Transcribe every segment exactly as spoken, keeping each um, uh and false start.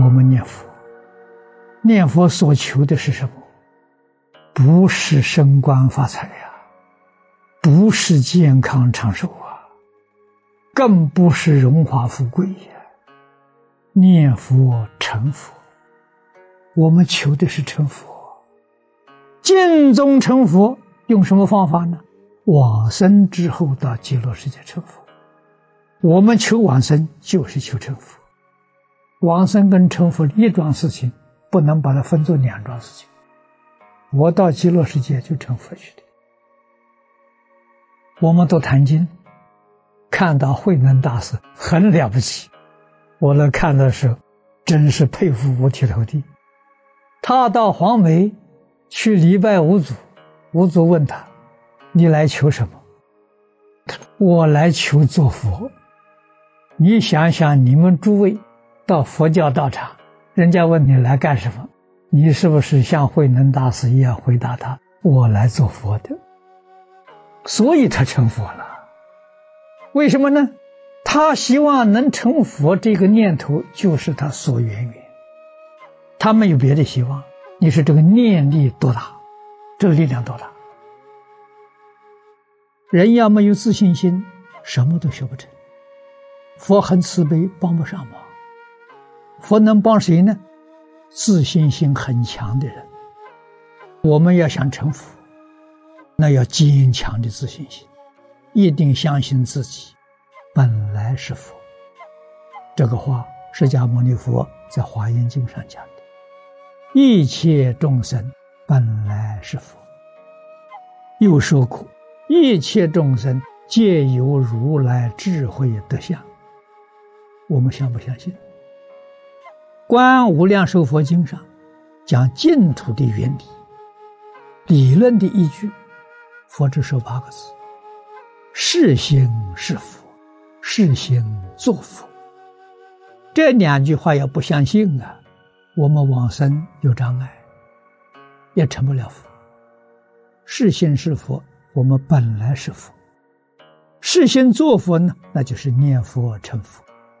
我们念佛，念佛所求的是什么？不是升官发财呀、啊，不是健康长寿啊，更不是荣华富贵呀、啊。念佛成佛，我们求的是成佛。尽宗成佛用什么方法呢？往生之后到极乐世界成佛。我们求往生就是求成佛。往生跟成佛一桩事情，不能把它分作两桩事情。我到极乐世界就成佛去的。我们都谈经，看到慧能大师很了不起，我来看的时候真是佩服五体投地。他到黄梅去礼拜五祖，五祖问他：你来求什么？我来求做佛。你想想，你们诸位到佛教道场，人家问你来干什么，你是不是像慧能大师一样回答他：我来做佛的。所以他成佛了。为什么呢？他希望能成佛，这个念头就是他所缘缘，他没有别的希望。你说这个念力多大，这个力量多大。人要没有自信心，什么都学不成。佛很慈悲，帮不上忙。佛能帮谁呢？自信心很强的人。我们要想成佛，那要坚强的自信心，一定相信自己本来是佛。这个话释迦牟尼佛在《华严经》上讲的，一切众生本来是佛。又说过，一切众生皆有如来智慧德相。我们相不相信？观无量寿佛经上讲净土的原理，理论的依据，佛只说八个字：是心是佛，是心作佛。这两句话要不相信啊，我们往生有障碍，也成不了佛。是心是佛，我们本来是佛。是心作佛呢，那就是念佛成佛。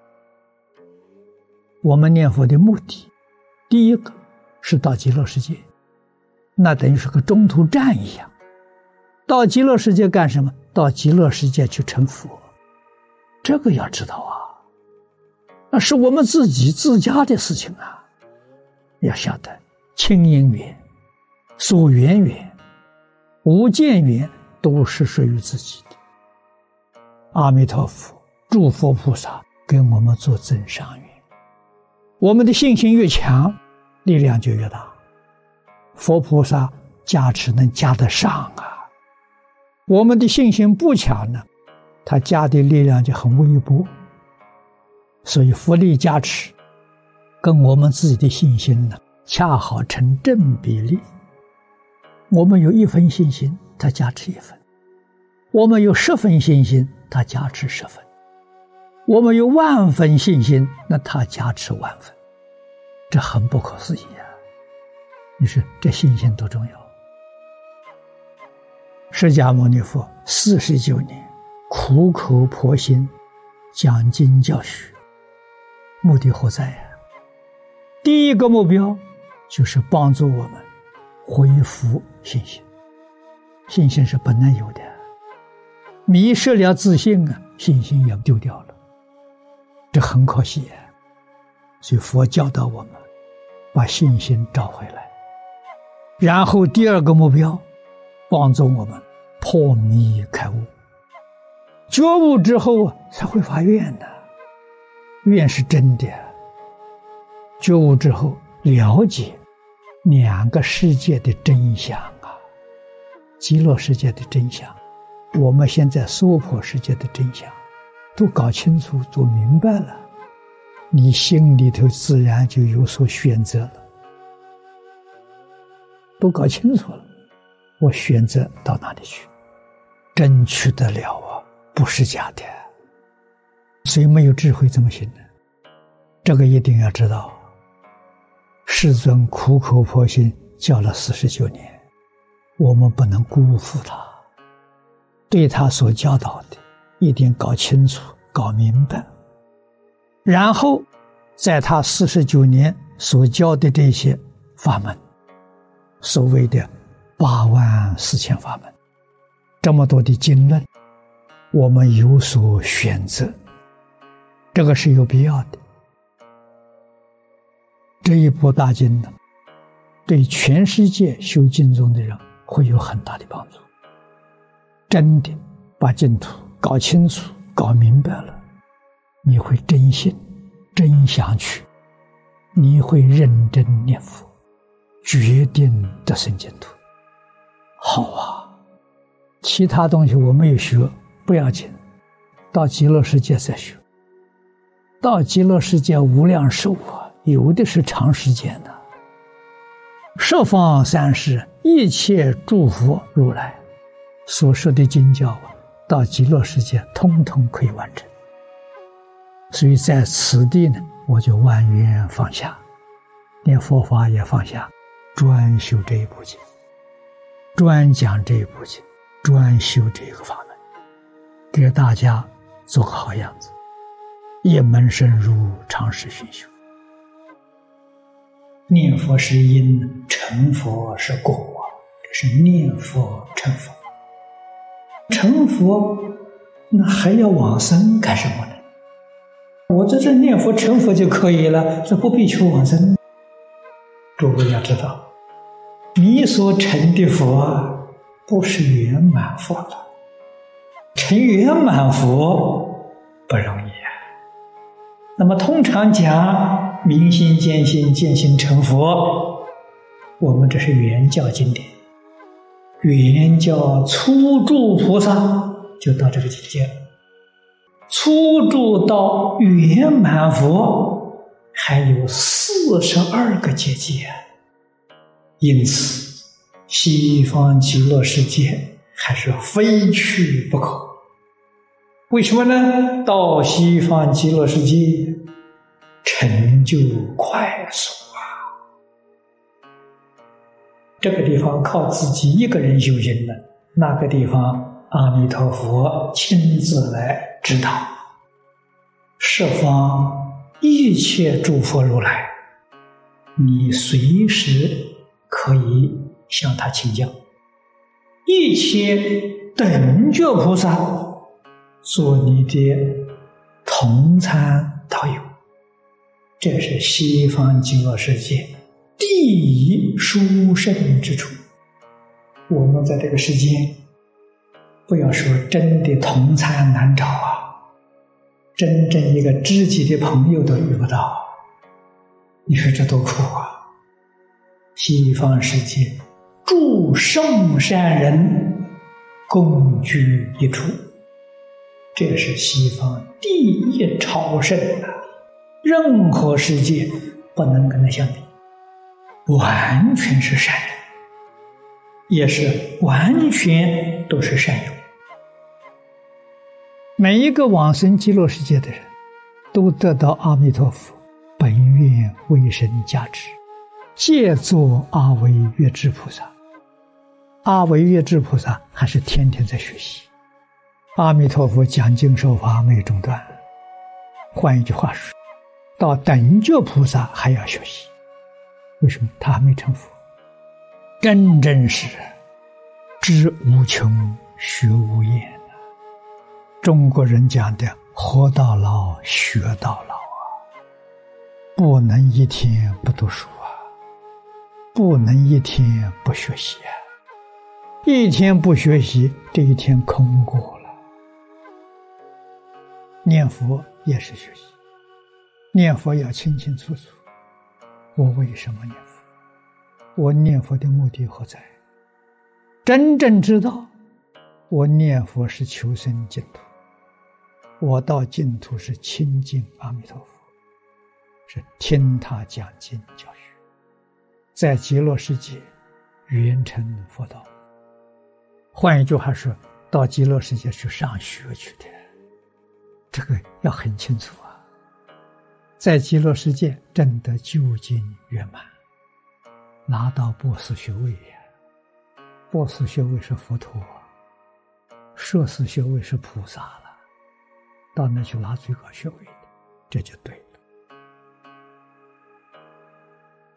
我们念佛的目的，第一个是到极乐世界，那等于是个中途站一样。到极乐世界干什么？到极乐世界去成佛。这个要知道啊，那是我们自己自家的事情啊。要晓得清因缘、所缘缘、无间缘都是属于自己的。阿弥陀佛、诸佛菩萨给我们做增上缘。我们的信心越强，力量就越大。佛菩萨加持能加得上啊。我们的信心不强呢，他加的力量就很微薄。所以佛力加持跟我们自己的信心呢，恰好成正比例。我们有一分信心，他加持一分；我们有十分信心，他加持十分；我们有万分信心，那他加持万分。这很不可思议啊！你说这信心多重要。释迦牟尼佛四十九年苦口婆心讲经教学，目的何在啊？第一个目标就是帮助我们恢复信心。信心是本来有的，迷失了自信啊，信心也丢掉了，这很可惜啊。所以佛教导我们把信心找回来。然后第二个目标，帮助我们破迷开悟。觉悟之后啊，才会发愿的，愿是真的。觉悟之后了解两个世界的真相啊，极乐世界的真相，我们现在娑婆世界的真相都搞清楚都明白了，你心里头自然就有所选择了。都搞清楚了，我选择到哪里去，真去得了啊，不是假的。所以没有智慧怎么行呢？这个一定要知道。世尊苦口婆心教了四十九年，我们不能辜负他，对他所教导的一定搞清楚搞明白，然后在他四十九年所教的这些法门，所谓的八万四千法门，这么多的经论，我们有所选择，这个是有必要的。这一部大经呢，对全世界修净宗的人会有很大的帮助。真的把净土搞清楚、搞明白了，你会真信、真想去，你会认真念佛，决定得生净土。好啊，其他东西我没有学不要紧，到极乐世界再学。到极乐世界无量寿啊，有的是长时间的。十方三世一切诸佛如来所说的经教啊，到极乐世界通通可以完成。所以在此地呢，我就万缘放下，连佛法也放下，专修这一部经，专讲这一部经，专修这个法门，给大家做个好样子。一门深入，长时熏修。念佛是因，成佛是果，这是念佛成佛。成佛那还要往生干什么呢？我在这念佛成佛就可以了，这不必求往生。诸位要知道，你所成的佛不是圆满佛了，成圆满佛不容易啊。那么通常讲明心见性，见性成佛，我们这是圆教经典，圆教初住菩萨就到这个境界了，初住到圆满佛还有四十二个阶界，因此西方极乐世界还是非去不可。为什么呢？到西方极乐世界成就快速啊！这个地方靠自己一个人修行的，那个地方阿弥陀佛亲自来指导，十方一切诸佛如来，你随时可以向他请教。一切等觉菩萨做你的同参导友，这是西方极乐世界第一殊胜之处。我们在这个世间，不要说真的同参难找啊，真正一个知己的朋友都遇不到，你说这多苦啊！西方世界诸圣善人共居一处，这是西方第一超胜啊！任何世界不能跟他相比，完全是善人，也是完全都是善友。每一个往生极乐世界的人，都得到阿弥陀佛本愿威神加持，借作阿惟越致菩萨。阿惟越致菩萨还是天天在学习，阿弥陀佛讲经说法没有中断。换一句话说，到等觉菩萨还要学习。为什么？他还没成佛。真正是知无穷，学无厌啊！中国人讲的活到老，学到老啊！不能一天不读书啊，不能一天不学习啊！一天不学习，这一天空过了。念佛也是学习，念佛要清清楚楚，我为什么念佛？我念佛的目的何在？真正知道我念佛是求生净土，我到净土是亲近阿弥陀佛，是听他讲经教学，在极乐世界圆成佛道。换一句话说，到极乐世界去上学去的，这个要很清楚啊。在极乐世界证得究竟圆满，拿到博士学位呀，博士学位是佛陀，硕士学位是菩萨了，到那去拿最高学位的，这就对了。